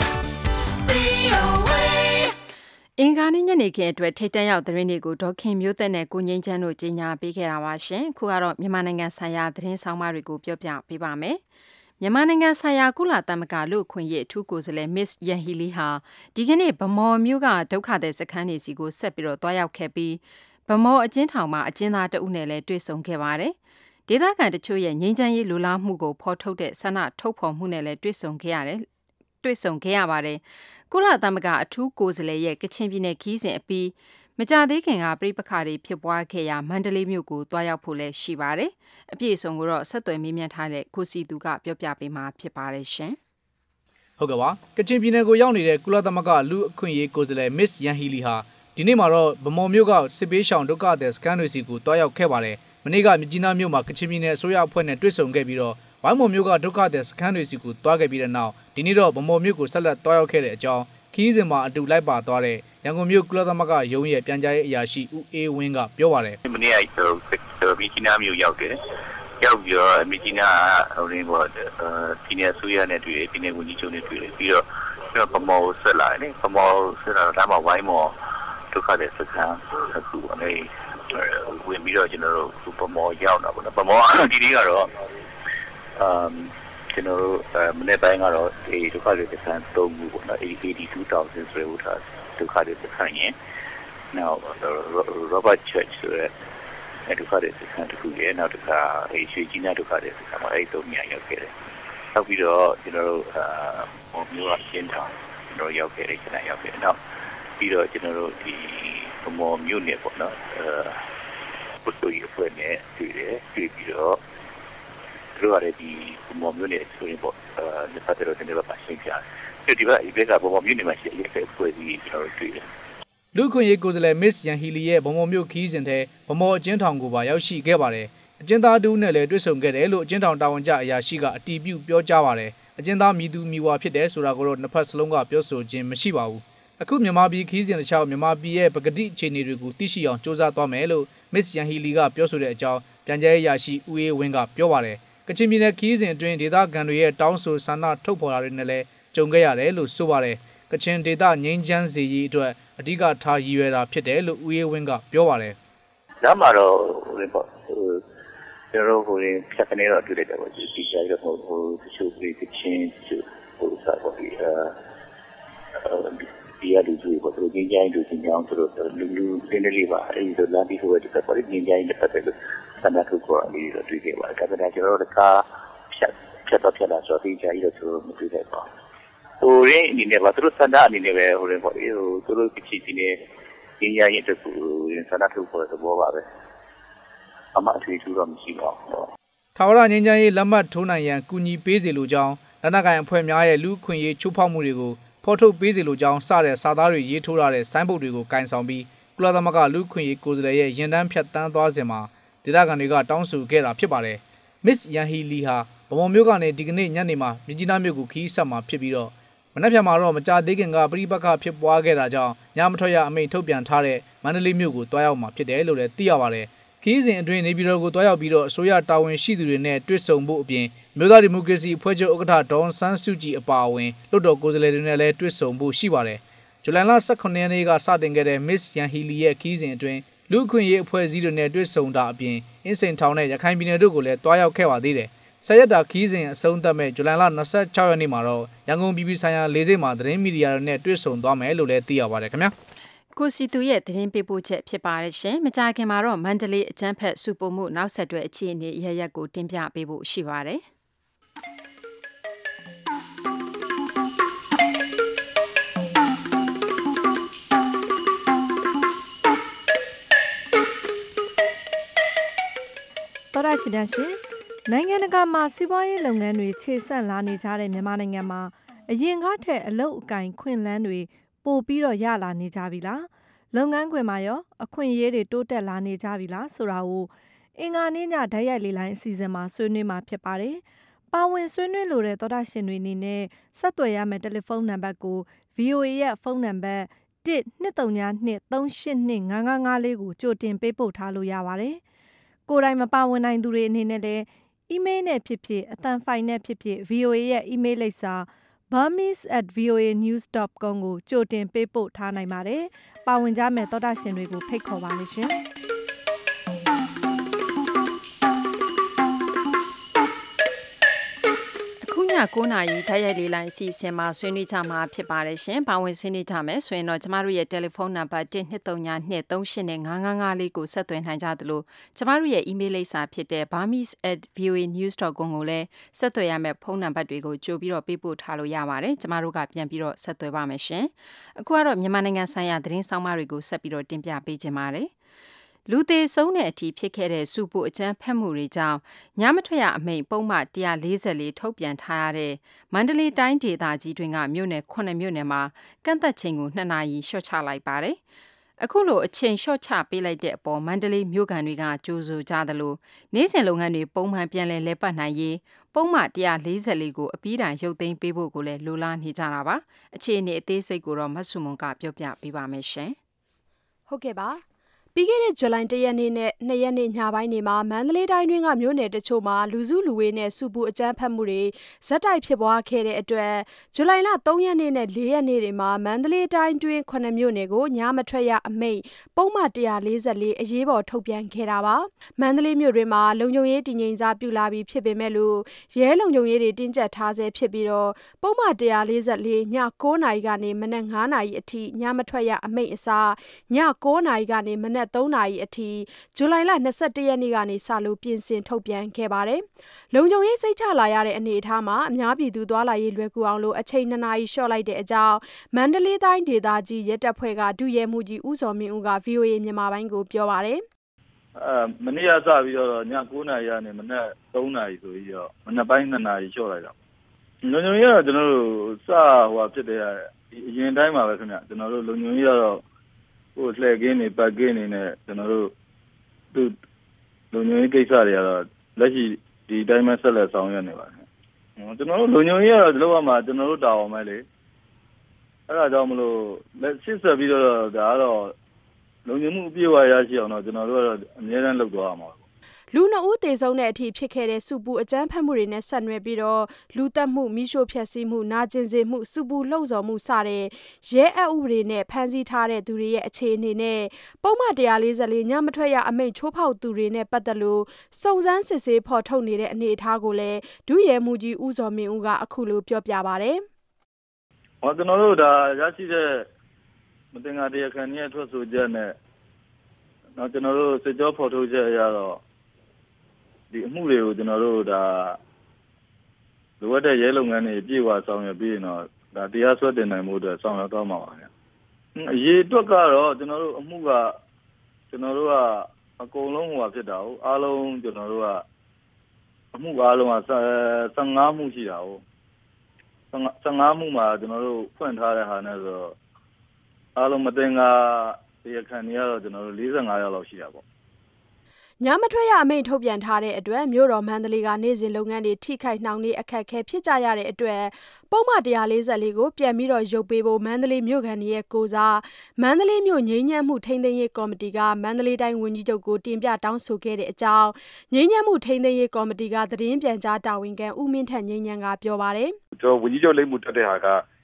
VOA အင်္ဂါနေ့ညနေခင်းအတွက်ထိတ်တန့်ရောက်သတင်းတွေကိုဒေါခင်မျိုးသက်နဲ့ကိုငင်းချမ်းတို့ကြီးညာပေးခဲ့တာပါရှင်။ခုကတော့မြန်မာနိုင်ငံဆိုင်ရာသတင်းဆောင်မတွေကိုပြောပြပေးပါမယ်။မြန်မာနိုင်ငံဆိုင်ရာကုလသမဂ္ဂလူ့အခွင့်အရေးအထူးကိုယ်စားလှယ် Miss Yanghee Lee ဟာဒီကနေ့ဗမော်မြို့ကဒုက္ခသည်စခန်းတွေစီကိုဆက်ပြီးတော့တွားရောက်ခဲ့ပြီးဗမော်အကျဉ်းထောင်မှာအကျဉ်းသားတအုပ်နဲ့လည်းတွေ့ဆုံခဲ့ပါတယ်။ဒေသခံတချို့ရဲ့ငြိမ်းချမ်းရေးလိုလားမှုကိုဖော်ထုတ်တဲ့ဆန္ဒထုတ်ဖော်မှုနဲ့လည်းတွေ့ဆုံခဲ့ရပါတယ်။ကုလသမဂ္ဂအထူးကိုယ်စားလှယ်ရဲ့ကချင်ပြည်နယ်ခီးစဉ်အပြီးမကြသေးခင်ကပြိပခါတွေဖြစ်ပွားခဲ့ရာမန္တလေးမြို့ကိုတွားရောက်ဖို့လည်းရှိပါတယ်။အပြည့်အစုံကိုတော့ဆက်သွယ်မေးမြန်းထားတဲ့ကိုစီသူကပြောပြပေးမှာဖြစ်ပါတယ်ရှင်။ဟုတ်ကဲ့ပါ။ကချင်ပြည်နယ်ကိုရောက်နေတဲ့ကုလသမဂ္ဂလူ့အခွင့်အရေးကိုယ်စားလှယ် Miss Yanghee Lee ဟာဒီနေ့မှာတော့ဗမော်မြို့ကစစ်ပေးရှောင်ဒုက္ခသည်စခန်းတွေစီကိုတွားရောက်ခဲ့ပါတယ်။မနေ့ကမြကြီးနားမြို့မှာကချင်ပြည်နယ်အစိုးရအဖွဲ့နဲ့တွေ့ဆုံခဲ့ပြီးတော့ဝိုင်းမော်မြို့ကဒုက္ခသည်စခန်းတွေစီကိုတွားခဲ့ပြီးတဲ့နောက်ဒီနေ့တော့ဗမော်မြို့ကိုဆက်လက်တွားရောက်ခဲ့တဲ့အကြောင်းခီးစဉ်မှာအတူလိုက်ပါသွားတဲ့ရန်ကုန်မြို့ကုလသမဂ္ဂရုံးရဲ့ပြန်ကြားရေးအရာရှိဦးအေးဝင်းကပြောပါတယ်။မနေ့ကမြကြီးနားမြို့ရောက်တယ်။ရောက်ပြီးတော့မြကြီးနားပြည်နယ်အစိုးရနဲ့တွေ့တယ်ပြည်နယ်ဝန်ကြီးချုပ်နဲ့တွေ့တယ်ပြီးတော့ဗမော်ဆက်လာတယ်ဗမော်ဆက်လာတော့ဒါမှဝိုင်းမော်ဒုက္ခသည်စခန်းအခုအနေဝင်ပြီးတော့ကျွန်တော်တို့ဗမော်ရောက်တာပေါ့နော်ဗမော်ဒီနေ့ကတော့ကျွန်တော်တို့မနေ့ပိုင်းကတော့ဒီဒုက္ခတွေစခန်း3ခုပေါ့နော်82,000ဆိုတဲ့ဒုက္ခတွေစခန်းရင်နောက် Robert Church ဆိုတဲ့ဒုက္ခတွေစခန်းတစ်ခုရဲ့နောက်တစ်ခါရွှေကြီးနားဒုက္ခတွေစခန်းမှာ3နေရာရောက်ခဲ့တယ်။နောက်ပြီးတော့ကျွန်တော်တို့မြို့အရှင်းထောင်ကျွန်တော်ရောက်ခဲ့တယ်ခဏရောက်ခဲ့နောက်ပြီးတော့ကျွန်တော်တို့ဒီဗမော်မြို့နယ်ပေါ့နော်ပုတူရီအဖွဲ့နဲ့တွေ့ပြီးတော့တို့ရတယ်ဒီဗမော်မြို့နယ်ဆိုရင်ပေါ့ဒီပတ်တော်တဲ့ဘာရှင်းပြတယ်ဒီဘက်ကဗမော်မြို့နယ်မှာရှိတဲ့အဖွဲ့ဒီကျွန်တော်တို့တွေ့တယ်လူခွင့်ရေးကိုယ်စားလှယ် Miss Yanghee Lee ရဲ့ဗမော်မြို့ခီးစဉ်တဲ့ဗမော်အကျဉ်းထောင်ကိုပါရောက်ရှိခဲ့ပါတယ်အကျဉ်းသားတူနဲ့လည်းတွေ့ဆုံခဲ့တယ်လို့အကျဉ်းထောင်တာဝန်ကျအရာရှိကအတည်ပြုပြောကြားပါတယ်အကျဉ်းသားမြည်သူမြည်ဝါဖြစ်တယ်ဆိုတာကိုတော့နှစ်ဖက်စလုံးကပြောဆိုခြင်းမရှိပါဘူးအခုမြန်မာပြည်ခီးစဉ်တစ်ခြားမြန်မာပြည်ရဲ့ပကတိအခြေအနေတွေကိုသိရှိအောင်စ조사သွားမယ်လို့ Miss Yanghee Lee ကပြောဆိုတဲ့အကြောင်းပြန်ကြားရေးအရာရှိဦးအေးဝင်းကပြောပါတယ်ကချင်ပြည်နယ်ခီးစဉ်အတွင်းဒေသခံတွေရဲ့တောင်းဆိုဆန္ဒထုတ်ဖော်တာတွေနဲ့လည်းကြုံခဲ့ရတယ်လို့ဆိုပါတယ်ကချင်ဒေသငြိမ်းချမ်းစေရေးအတွက်အဓိကထားရည်ရွယ်တာဖြစ်တယ်လို့ဦးအေးဝင်းကပြောပါတယ်။ဒါမှတော့ကျွန်တော်တို့ဖြတ်ကနေတော့တွေ့လိုက်တယ်ပေါ့ဒီကြားရတော့တချို့ပြည်ချင်းစားပေါ့ဒီရလူကြီးပေါ့သူငင်းကြိုင်းလူကြီးကြောင်းသူတို့လူတင်းလေးပါအဲဒီလိုလာပြီးဟိုတစ်ပတ်ပေါ့ငင်းကြိုင်းတစ်ပတ်ပဲဆန္ဒထုတ်ခေါ်အပြီးတော့တွေ့ခဲ့ပါတယ်။ဒါပေမဲ့ကျွန်တော်တို့ကဖြတ်လာဆိုတော့ဒီကြားရတော့သူတို့မတွေ့လိုက်ပါဘူး။ဟိုရင်းအနေနဲ့ပါသူတို့ဆန္ဒအနေနဲ့ပဲဟိုရင်းပေါ့သူတို့ပြည်ချင်းနေငင်းကြိုင်းတဲ့သူဆန္ဒထုတ်ခေါ်တဲ့ဘောပါပဲ။အမှအထွေထူးတော့မရှိပါဘူး။ထာဝရငြိမ်းချမ်းရေးလက်မှတ်ထိုးနိုင်ရန်ကူညီပေးစေလိုကြောင်းလက်နက်ကိုင်အဖွဲ့များရဲ့လူ့အခွင့်အရေးချိုးဖောက်မှုတွေကိုဖော်ထုတ်ပေးစေလိုကြောင်းစတဲ့စာသားတွေရေးထိုးထားတဲ့ဆိုင်းဘုတ်တွေကိုကင်ဆောင်ပြီးကုလသမဂ္ဂလူ့အခွင့်အရေးကိုယ်စားလှယ်ရဲ့ရင်တန်းဖြတ်တန်းသွားစဉ်မှာဒေသခံတွေကတောင်းဆိုခဲ့တာဖြစ်ပါတယ်။ Miss Yanghee Lee ဟာဗမော်မြို့ကနေဒီကနေ့ညနေမှာမြကြီးနားမြို့ကိုခီးဆက်မှာဖြစ်ပြီးတော့မနက်ဖြန်မှာတော့မကြာသေးခင်ကပြိပခဖြစ်ပွားခဲ့တာကြောင့်ညမထွက်ရအမိန့်ထုတ်ပြန်ထားတဲ့မန္တလေးမြို့ကိုတွားရောက်မှာဖြစ်တယ်လို့လည်းသိရပါတယ်။ခီးစဉ်အတွင်းနေပြည်တော်ကိုတွားရောက်ပြီးတော့အစိုးရတာဝန်ရှိသူတွေနဲ့တွေ့ဆုံဖို့အပြင်မြို့သားဒီမိုကရေစီအဖွဲ့ချုပ်ဥက္ကဋ္ဌဒေါ်ဆန်းစုကြည်အပါအဝင်လွှတ်တော်ကိုယ်စားလှယ်တွေနဲ့လည်းတွေ့ဆုံဖို့ရှိပါတယ်။ဇူလိုင်လ18ရက်နေ့ကစတင်ခဲ့တဲ့ Miss Yanghee Lee ရဲ့ခီးစဉ်အတွင်းလူ့အခွင့်အရေးအဖွဲ့အစည်းတွေနဲ့တွေ့ဆုံတာအပြင်အင်းစိန်ထောင်နဲ့ရခိုင်ပြည်နယ်တို့ကိုလည်းတွားရောက်ခဲ့ပါသေးတယ်။ဆက်ရက်တာခီးစဉ်အဆုံးသတ်မဲ့ဇူလိုင်လ26ရက်နေ့မှာတော့ရန်ကုန်ပြည်ပြည်ဆိုင်ရာလေဆိပ်မှာသတင်းမီဒီယာတွေနဲ့တွေ့ဆုံသွားမယ်လို့လည်းသိရပါတယ်ခင်ဗျာ။ကိုစီသူရဲ့သတင်းပေးပို့ချက်ဖြစ်ပါတယ်ရှင်။မကြာခင်မှာတော့မန္တလေးအကျန်းဖက်စုပုံမှုနောက်ဆက်တွဲအခြေအနေရရက်ကိုတင်ပြပေးဖို့ရှိပါတယ်။သောရရှိပြန်ရှင်နိုင်ငံတကာမှာစီးပွားရေးလုပ်ငန်းတွေခြေဆက်လာနေကြတဲ့မြန်မာနိုင်ငံမှာအရင်ကထက်အလုပ်အကင်ခွင့်လန်းတွေပိုပြီးတော့ရလာနေကြပြီလားလုပ်ငန်းခွင်မှာရောအခွင့်အရေးတွေတိုးတက်လာနေကြပြီလားဆိုတာကိုအင်္ဂါနေ့ညဓာတ်ရိုက်လေလိုင်းအစီအစဉ်မှာဆွေးနွေးမှာဖြစ်ပါတယ်ပါဝင်ဆွေးနွေးလိုတဲ့သောတာရှင်တွေအနေနဲ့ဆက်သွယ်ရမယ့်တယ်လီဖုန်းနံပါတ်ကို VOA ရဲ့ဖုန်းနံပါတ်12323825554ကိုကြိုတင်ပေးပို့ထားလို့ရပါတယ်ကိုယ်တိုင်မပါဝင်နိုင်သူတွေအနေနဲ့လည်းအီးမေးလ်နဲ့ဖြစ်ဖြစ်အသံဖိုင်နဲ့ဖြစ်ဖြစ် VOA ရဲ့အီးမေးလ်လိပ်စာ burmese@voanews.com ကိုကြိုတင်ပေးပို့ထားနိုင်ပါတယ်ပါဝင်ကြမယ့်သောတာရှင်တွေကိုဖိတ်ခေါ်ပါလိမ့်ရှင် 9နာရီဓာတ်ရိုက်လေးလိုင်းအစီအစဉ်မှာဆွေးနွေးကြမှာဖြစ်ပါတယ်ရှင်။ပါဝင်ဆွေးနွေးကြမယ်ဆိုရင်တော့ကျမတို့ရဲ့တယ်လီဖုန်းနံပါတ်123238555ကိုဆက်သွယ်နိုင်ကြသလိုကျမတို့ရဲ့အီးမေးလ်လိပ်စာဖြစ်တဲ့ burmese@voanews.com ကိုလည်းဆက်သွယ်ရမယ့်ဖုန်းနံပါတ်တွေကိုကြိုပြီးတော့ပေးပို့ထားလို့ရပါတယ်။ကျမတို့ကပြန်ပြီးတော့ဆက်သွယ်ပါမယ်ရှင်။အခုကတော့မြန်မာနိုင်ငံဆိုင်ရာသတင်းဆောင်မတွေကိုဆက်ပြီးတော့တင်ပြပေးကြပါမယ်။လူသေးဆုံးတဲ့အထိဖြစ်ခဲ့တဲ့စူပူအကြမ်းဖက်မှုတွေကြောင့်ညမထွက်ရအမိန့်ပုံမှန်144ထုတ်ပြန်ထားရတဲ့မန္တလေးတိုင်းဒေသကြီးတွင်ကမြို့နယ်9မြို့နယ်မှာကန့်သက်ချိန်ကို2နာရီလျှော့ချလိုက်ပါတယ်။အခုလိုအချိန်လျှော့ချပေးလိုက်တဲ့အပေါ်မန္တလေးမြို့ကန်တွေကကြိုဆိုကြသလိုနေ့စဉ်လုပ်ငန်းတွေပုံမှန်ပြန်လည်ပတ်နိုင်ရေးပုံမှန်144ကိုအပြီးတိုင်ရုပ်သိမ်းပေးဖို့ကိုလည်းလိုလားနေကြတာပါ။အခြေအနေအသေးစိတ်ကိုတော့မဆုမွန်ကပြောပြပေးပါမယ်ရှင်။ဟုတ်ကဲ့ပါ။ပြီးခဲ့တဲ့ဇူလိုင်1ရက်နေ့နဲ့2ရက်နေ့ညပိုင်းတွေမှာမန္တလေးတိုင်းတွင်းကမြို့နယ်တချို့မှာလူစုလူဝေးနဲ့စူပူအကြမ်းဖက်မှုတွေဇက်တိုက်ဖြစ်ပွားခဲ့တဲ့အတွက်ဇူလိုင်လ3ရက်နေ့နဲ့4ရက်နေ့တွေမှာမန္တလေးတိုင်းတွင်း9မြို့နယ်ကိုညမထွက်ရအမိန့်ပုံမှန်144အရေးပေါ်ထုတ်ပြန်ခဲ့တာပါမန္တလေးမြို့တွင်မှာလုံခြုံရေးတည်ငြိမ်စာပြုလာပြီးဖြစ်ပေမဲ့လို့ရဲလုံခြုံရေးတွေတင်းကျပ်ထားဆဲဖြစ်ပြီးတော့ပုံမှန်144ည9နာရီကနေမနက်9နာရီအထိညမထွက်ရအမိန့်အစားည9နာရီကနေမနက်3နာရီအထိဇူလိုင်လ21ရက်နေ့ကနေစလို့ပြင်ဆင်ထုတ်ပြန်ခဲ့ပါတယ်။လုံခြုံရေးစိတ်ချလာရတဲ့အနေအထားမှာအများပြည်သူသွားလာရေးလွယ်ကူအောင်လို့အချိန်2နာရီလျှော့လိုက်တဲ့အကြောင်းမန္တလေးတိုင်းဒေသကြီးရဲတပ်ဖွဲ့ကဒုရဲမှူးကြီးဦးစောမင်းဦးက VOA မြန်မာပိုင်းကိုပြောပါတယ်။မနေ့ကစပြီးတော့ည9နာရီကနေမနက်3နာရီဆိုပြီးတော့မနက်ပိုင်း2နာရီလျှော့လိုက်တာ။လုံခြုံရေးကတော့ကျွန်တော်တို့ဖြစ်တဲ့အရင်တိုင်းမှာပဲခင်ဗျ။ကျွန်တော်တို့လုံခြုံရေးကတော့ဟိုလှည့်ကင်းနေပတ်ကင်းနေနဲ့ကျွန်တော်တို့သူလုံခြုံရေးကိစ္စတွေကတော့လက်ရှိဒီတိုင်းမှာဆက်လက်ဆောင်ရွက်နေပါတယ်ကျွန်တော်တို့လုံခြုံရေးကတော့ဒီလိုမှကျွန်တော်တို့တာဝန်ပဲလေအဲ့ဒါကြောင့်မလို့လက်စစ်ဆက်ပြီးတော့ဒါကတော့လုံခြုံမှုအပြည့်အဝရရှိအောင်တော့ကျွန်တော်တို့ကတော့အများအားလုပ်သွားရမှာလူ2ဦးသေဆုံးတဲ့အထိဖြစ်ခဲ့တဲ့စူပူအကြမ်းဖက်မှုတွေနဲ့ဆက်နွယ်ပြီးတော့လူတက်မှုမိရှို့ဖျက်ဆီးမှုနာကျင်စေမှုစူပူလှုံ့ဆော်မှုစတဲ့ရဲအပ်ဥပဒေနဲ့ဖမ်းဆီးထားတဲ့သူတွေရဲ့အခြေအနေနဲ့ပုံမှန်144ညမထွက်ရအမိန့်ချိုးဖောက်သူတွေနဲ့ပတ်သက်လို့စုံစမ်းစစ်ဆေးဖော်ထုတ်နေတဲ့အနေအထားကိုလည်းဒုရဲမှူးကြီးဦးစောမင်းဦးကအခုလိုပြောပြပါတယ်။ကျွန်တော်တို့ဒါရရှိတဲ့မတင်္ဂါတရားခံရဲ့ထွက်ဆိုချက်နဲ့တော့ကျွန်တော်တို့စစ်ကြောဖော်ထုတ်ချက်အရတော့ဒီအမှုတွေကိုကျွန်တော်တို့ဒါလိုအပ်တဲ့ရဲလုပ်ငန်းတွေပြေဝဆောင်ရွက်ပြီးရင်တော့ဒါတရားစွဲတင်နိုင်မှုအတွက်ဆောင်ရွက်သွားမှာပါဗျ။အရေးအတွက်ကတော့ကျွန်တော်တို့အမှုကကျွန်တော်တို့ကအကုန်လုံးဟိုဖြစ်တာဟုတ်အားလုံးကျွန်တော်တို့ကအမှုအားလုံးက15မှုရှိတာဟုတ်15မှုမှာကျွန်တော်တို့ဖွင့်ထားတဲ့ဟာနဲ့ဆိုတော့အားလုံးမတင်ကတရားခံတွေကတော့ကျွန်တော်တို့45ယောက်လောက်ရှိတာပေါ့ညမထွက်ရအမိန့်ထုတ်ပြန်ထားတဲ့အတွက်မြို့တော်မန္တလေးကနေ့စဉ်လုပ်ငန်းတွေထိခိုက်နှောင့်နှေးအခက်အခဲဖြစ်ကြရတဲ့အတွက်ပုံမှန်144ကိုပြန်ပြီးတော့ရုပ်ပေးဖို့မန္တလေးမြို့ခံတွေရဲ့ကိုစားမန္တလေးမြို့ငြိမ်းချမ်းမှုထိန်းသိမ်းရေးကော်မတီကမန္တလေးတိုင်းဝန်ကြီးချုပ်ကိုတင်ပြတောင်းဆိုခဲ့တဲ့အကြောင်းငြိမ်းချမ်းမှုထိန်းသိမ်းရေးကော်မတီကသတင်းပြန်ကြားတာဝန်ခံဦးမင်းထက်ငြိမ်းချမ်းကပြောပါတယ်။ကျွန်တော်ဝန်ကြီးချုပ်လိပ်မှုတက်တဲ့ဟာက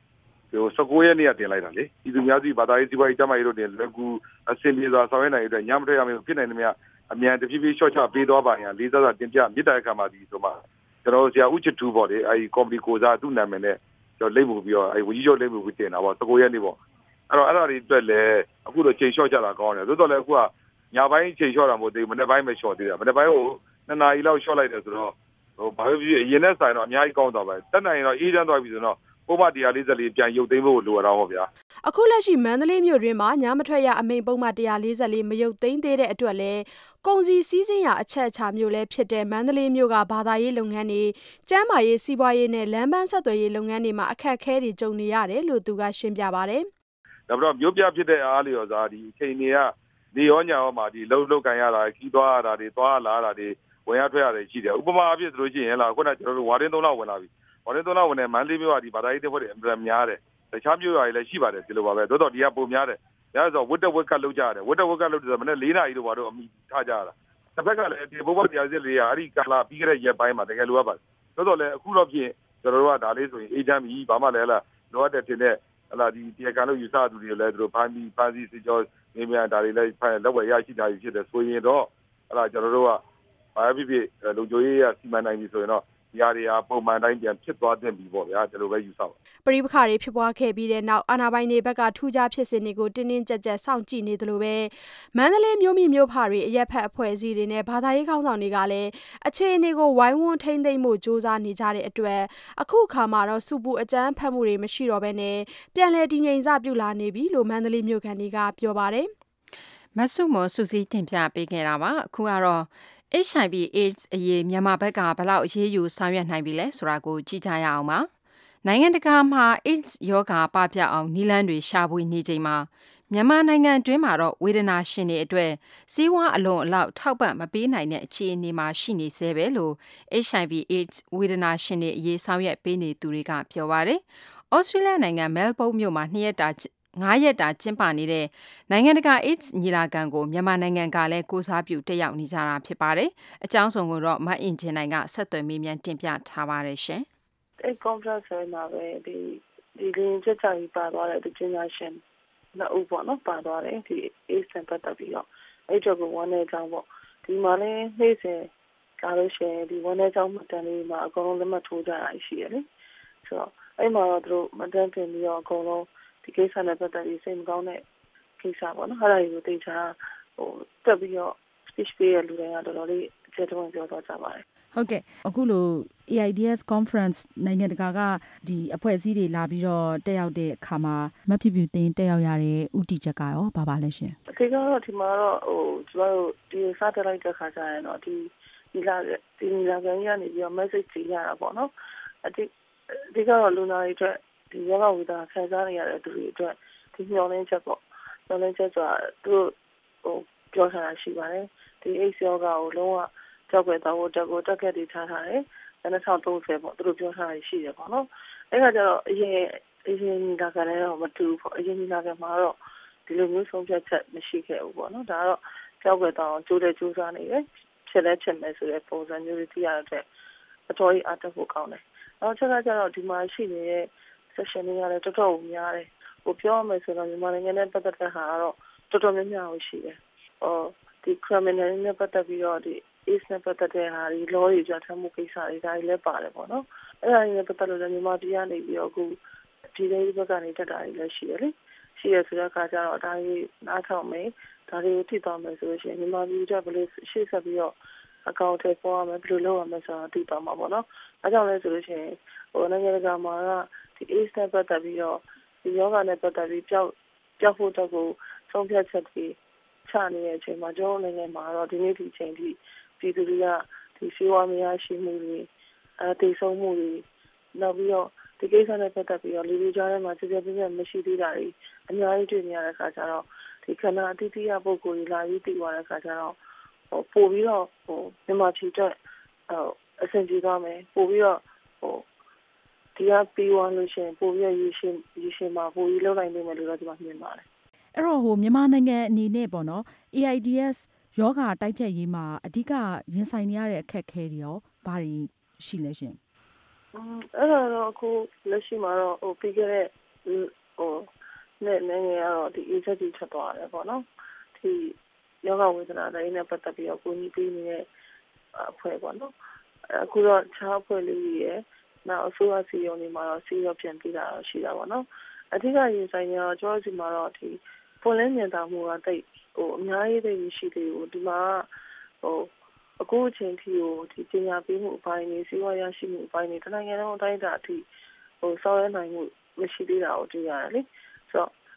19ရက်နေ့ကတင်လိုက်တာလေ။ဒီသူများစုဘာသာရေးစီးပွားရေးကျန်းမာရေးတို့တင်လွယ်ကူအဆင်ပြေစွာဆောင်ရွက်နိုင်တဲ့အတွက်ညမထွက်ရမင်းဖြစ်နိုင်တဲ့များအမြန်တဖြည်းဖြည်းရှော့ချပေးသွားပါရင်လေးစားစွာတင်ပြမြစ်တာအခါမှာဒီဆိုမှကျွန်တော်ဆရာဦးချစ်တူပေါ့လေအဲဒီကော်မတီကိုစားသူ့နာမည်နဲ့ကျွန်တော်လိပ်မှုပြီးတော့အဲဒီဝန်ကြီးချုပ်လိပ်မှုကိုတင်တာပေါ့19ရက်နေ့ပေါ့အဲ့တော့အဲ့ဒါတွေအတွက်လည်းအခုတော့ချိန်လျှော့ချတာကောင်းတယ်သို့တော်လည်းအခုကညပိုင်းချိန်လျှော့တာမဟုတ်သေးဘူးမနေ့ပိုင်းပဲလျှော့သေးတယ်မနေ့ပိုင်းကို2နာရီလောက်လျှော့လိုက်တယ်ဆိုတော့ဘာဖြစ်ဖြစ်အရင်နဲ့ဆိုင်တော့အများကြီးကောင်းသွားပါတက်နိုင်ရင်တော့အေးချမ်းသွားပြီဆိုတော့ပုံမှန်144ပြန်ရုပ်သိမ်းဖို့လိုရတော့ဟောဗျာအခုလက်ရှိမန္တလေးမြို့တွင်မှာညမထွက်ရအမိန့်ပုံမှန်144မရုပ်သိမ်းသေးတဲ့အတွက်လည်းကုန်စည်စည်းစိမ်ရာအချက်အခြာမြို့လည်းဖြစ်တဲ့မန္တလေးမြို့ကဘာသာရေးလုပ်ငန်းတွေကျန်းမာရေးစီးပွားရေးနဲ့လမ်းပန်းဆက်သွယ်ရေးလုပ်ငန်းတွေမှာအခက်အခဲတွေကြုံနေရတယ်လို့သူကရှင်းပြပါတယ်။နောက်ပြီးတော့မြို့ပြဖြစ်တဲ့အားလျော်စွာဒီအချိန်တွေကဒီရောညာရောမှာဒီလှုပ်ကန်ရတာကြီးသွားရတာတွေသွားလာတာတွေဝင်ရထွက်ရတယ်ရှိတယ်။ဥပမာအဖြစ်ဆိုလို့ရှိရင်ခုနကျွန်တော်တို့ဝါရင်း3လောက်ဝင်လာပြီ။ဝါရင်း3လောက်ဝင်တဲ့မန္တလေးမြို့ကဒီဘာသာရေးတပ်ဖွဲ့တွေအများများတယ်။တခြားမြို့ရွာတွေလည်းရှိပါတယ်ဒီလိုပါပဲ။သို့တော့ဒီကပုံများတယ်။ဒါဆိုဝတ်တက်ဝတ်ကတ်လုပ်ကြရတယ်။ဝတ်တက်ဝတ်ကတ်လုပ်တယ်ဆိုတော့မနေ့4နာရီတော့ဘာလို့အမိထားကြရတာ။တစ်ဖက်ကလည်းဒီဘုဘတရားစစ်လေးကအဲ့ဒီကာလာပြီးခဲ့တဲ့ရက်ပိုင်းမှာတကယ်လိုအပ်ပါတယ်။သို့တော့လည်းအခုတော့ဖြစ်ကျွန်တော်တို့ကဒါလေးဆိုရင်အေးချမ်းပြီဘာမှလည်းလိုအပ်တဲ့တင်တဲ့ဟလာဒီတရားကန်လို့ယူဆသူတွေလည်းသူတို့ဖမ်းဆီးစစ်ကြောနေမြန်ဒါတွေလည်းလက်ဝယ်ရရှိတာဖြစ်တယ်ဆိုရင်တော့ဟလာကျွန်တော်တို့ကဘာဖြစ်လုံခြုံရေးရစီမံနိုင်ပြီဆိုရင်တော့ဒီဟာတွေဟာပုံမှန်တိုင်းပြန်ဖြစ်သွားတဲ့ပြီပေါ့ဗျာကျွန်တော်ပဲယူဆပါပရိပခါတွေဖြစ်ပွားခဲ့ပြီးတဲ့နောက်အာဏာပိုင်တွေဘက်ကထူးခြားဖြစ်စဉ်တွေကိုတင်းတင်းကြပ်ကြပ်စောင့်ကြည့်နေသလိုပဲမန္တလေးမြို့မိမြို့ဖတွေအရက်ဖက်အဖွဲ့အစည်းတွေနဲ့ဘာသာရေးခေါင်းဆောင်တွေကလည်းအခြေအနေကိုဝိုင်းဝန်းထိန်းသိမ်းမှုစ조사နေကြတဲ့အတွက်အခုအခါမှာတော့စူပူအကြမ်းဖက်မှုတွေမရှိတော့ဘဲနဲ့ပြန်လည်တည်ငြိမ်စပြုလာနေပြီလို့မန္တလေးမြို့ခံတွေကပြောပါတယ်မဆုမော်စုစည်းတင်ပြပေးခဲ့တာပါအခုကတော့HIV AIDS အရေးမြန်မာဘက်ကဘလောက်အရေးယူဆောင်ရွက်နိုင်ပြီလဲဆိုတာကိုကြည့်ကြရအောင်ပါနိုင်ငံတကာမှာ AIDS ရောဂါပပျောက်အောင်နည်းလမ်းတွေရှာဖွေနေချိန်မှာမြန်မာနိုင်ငံတွင်းမှာတော့ဝေဒနာရှင်တွေအတွက်စီးဝါးအလွန်အလောက်ထောက်ပံ့မပေးနိုင်တဲ့အခြေအနေမှာရှိနေသေးပဲလို့ HIV AIDS ဝေဒနာရှင်တွေအရေးဆောင်ရွက်ပေးနေသူတွေကပြောပါတယ်။ဩစတြေးလျနိုင်ငံမဲလ်ဘုန်းမြို့မှာ9ရက်တာကျင်းပနေတဲ့နိုင်ငံတကာ AIDS ညီလာခံကိုမြန်မာနိုင်ငံကလည်းကိုစားပြုတက်ရောက်နေကြတာဖြစ်ပါတယ်။အကြောင်းစုံကိုတော့မအင်ဂျင်နိုင်ကဆက်သွယ်မေးမြန်းတင်ပြထားပါတယ်ရှင်။အဲ့ conference မှာပဲဒီလင်းချက်ချာကြီးပါသွားတဲ့ဒီ generation နောက်ဥပေါ့နော်ပါသွားတယ်ဒီ AIDS နဲ့ပတ်သက်ပြီးတော့အဲ့တော့ကို1နဲ့ကြောင်းပေါ့ဒီမှာလည်းနေ့စဉ်ကားလို့ရှိရင်ဒီ1နဲ့ကြောင်းမှတ်တမ်းလေးမှာအကုန်လုံးလက်မှတ်ထိုးကြတာရှိရလေ။ဆိုတော့အဲ့မှာတော့သူတို့မှတ်တမ်းတင်ပြီးတော့အကုန်လုံးဒီကိစ္စနဲ့ပတ်သက်ပြီးစိတ်မကောင်းတဲ့ကိစ္စပေါ့နော်။အဲ့ဒါတွေကိုသိချာတက်ပြီးတော့ speech ပေးရလူတွေကတော်တော်လေးအကျဉ်းချုံပြောတော့ကြပါတယ်။ဟုတ်ကဲ့အခုလို AIDS conference နိုင်ငံတကာကဒီအဖွဲ့အစည်းတွေလာပြီးတော့တက်ရောက်တဲ့အခါမှာမဖြစ်ဖြစ်တင်တက်ရောက်ရတဲ့ဥတီချက်ကရောဘာပါလဲရှင်။ဒီကတော့ဒီမှာတော့ကျမတို့ဒီစားတက်လိုက်တဲ့ခါကျရင်တော့ဒီလာကန်ကြီးကနေပြီးတော့ message ကြီးရတာပေါ့နော်။ဒီကတော့လူနာတွေအတွက်ဒီယောဂဝိဒခံစားနေရတဲ့သူတွေအတွက်ဒီညှော်လင်းချက်ပေါ့ညှော်လင်းချက်ဆိုတာသူတို့ပြောထားတာရှိပါတယ်ဒီ AIDS ယောဂကိုလုံးဝကြောက်ွယ်တော့တက်ခဲ့တည်ထားတယ်2030ပေါ့သူတို့ပြောထားတာရှိတယ်ပေါ့နော်အဲ့ကကျတော့အရင်ညီလာခံလည်းတော့မတူဘူးပေါ့အရင်ညီလာခံမှာတော့ဒီလိုမျိုးဆုံးဖြတ်ချက်မရှိခဲ့ဘူးပေါ့နော်ဒါကတော့ကြောက်ွယ်တော့ကြိုးစားနေတယ်ချက်မယ်ဆိုတဲ့ပုံစံမျိုးတွေသိရတဲ့အတော်ကြီးအားတက်ဖို့ကောင်းတယ်နောက်ချက်ကကျတော့ဒီမှာရှိနေတဲ့ session တွေကလည်းတော်တော်များတယ်ပြောရမယ်ဆိုတော့မြန်မာနိုင်ငံနဲ့ပတ်သက်တဲ့ဟာကတော့တော်တော်များများရှိတယ်ဒီ criminal နဲ့ပတ်သက်ပြီးတော့ဒီ AIDS နဲ့ပတ်သက်တဲ့ဟာတွေ law တွေကြာထမှုကိစ္စတွေဒါတွေလည်းပါတယ်ပေါ့နော်အဲ့ဒါတွေနဲ့ပတ်သက်လို့လည်းမြန်မာပြည်ကနေပြီးတော့အခုပြည်ထောင်စုဘက်ကနေတက်တာတွေလည်းရှိတယ်လေရှိရဆိုတဲ့အခါကျတော့ဒါတွေနားထောင်မယ်ဒါတွေကိုသိသွားမယ်ဆိုလို့ရှိရင်မြန်မာပြည်ကဘယ်လိုရှေ့ဆက်ပြီးတော့အကောင့်ထဲပေါ်ရမယ်ဘယ်လိုလုပ်ရမလဲဆိုတာသိသွားမှာပေါ့နော်အဲကြောင့်လဲဆိုလို့ရှိရင်နိုင်ငံတကာမှာကဒီ AIDS နဲ့ပတ်သက်ပြီးတော့ဒီယောဂနဲ့ပတ်သက်ပြီးကြောက်ဖို့တော့ကိုဆုံးဖြတ်ချက်တွေချနေတဲ့အချိန်မှာကျွန်တော်နိုင်ငံမှာတော့ဒီနေ့ဒီချိန်ထိပြည်သူတွေကဒီရှိဝါမရရှိမှုတွေတေဆုံးမှုတွေနောက်ပြီးတော့ဒီကိစ္စနဲ့ပတ်သက်ပြီးတော့လူတွေကြားထဲမှာကြည်ကြည်ပြည့်မရှိသေးတာတွေအများကြီးတွေ့နေရတဲ့အခါကျတော့ဒီခန္ဓာအတိအကျပုဂ္ဂိုလ်တွေလာပြီးသိသွားတဲ့အခါကျတော့ပို့ပြီးတော့မြန်မာပြည်အတွက်အဆင်ပြေသွားမယ်ပို့ပြီးတော့ဒီကပြီးသွားလို့ရှိရင်ပို့ပြီးရရှင်မှာပို့ပြီးလုပ်နိုင်နိုင်မယ်လို့တော့ဒီမှာမြင်ပါတယ်အဲ့တော့မြန်မာနိုင်ငံအနေနဲ့ပေါ့နော် AIDS ယောဂတိုက်ဖြတ်ရေးမှာအဓိကရင်ဆိုင်နေရတဲ့အခက်အခဲတွေရောဘာတွေရှိလဲရှင်အဲ့တော့အခုလက်ရှိမှာတော့ပြီးခဲ့တဲ့နိုင်ငံကတော့ဒီ HIV ထွက်သွားတယ်ပေါ့နော်ဒီယောဂဝေဒနာတိုင်းနဲ့ပတ်သက်ပြီးတော့ကိုကြီးပေးနေတဲ့အဖွဲ့ပေါ့နော်အခုတော့ခြားအဖွဲ့လေးတွေရယ်နောက်အစိုးရစီရုံတွေမှာတော့စီရောပြန်ပြီးတာရှိတာပေါ့နော်အဓိကရင်ဆိုင်ရတော့ကျွန်တော်စီမှာတော့ဒီပွင့်လင်းမြင်သာမှုကတိတ်အများကြီးသိရှိသေးဘူးဒီမှာအခုအချိန်ထိဒီပညာပေးမှုအပိုင်းတွေစီးပွားရရှိမှုအပိုင်းတွေတနိုင်ငံလုံးအတိုင်းအတာအထိဆောင်ရွက်နိုင်မှုမရှိသေးတာကိုတွေ့ရတယ်လေဆိုတော့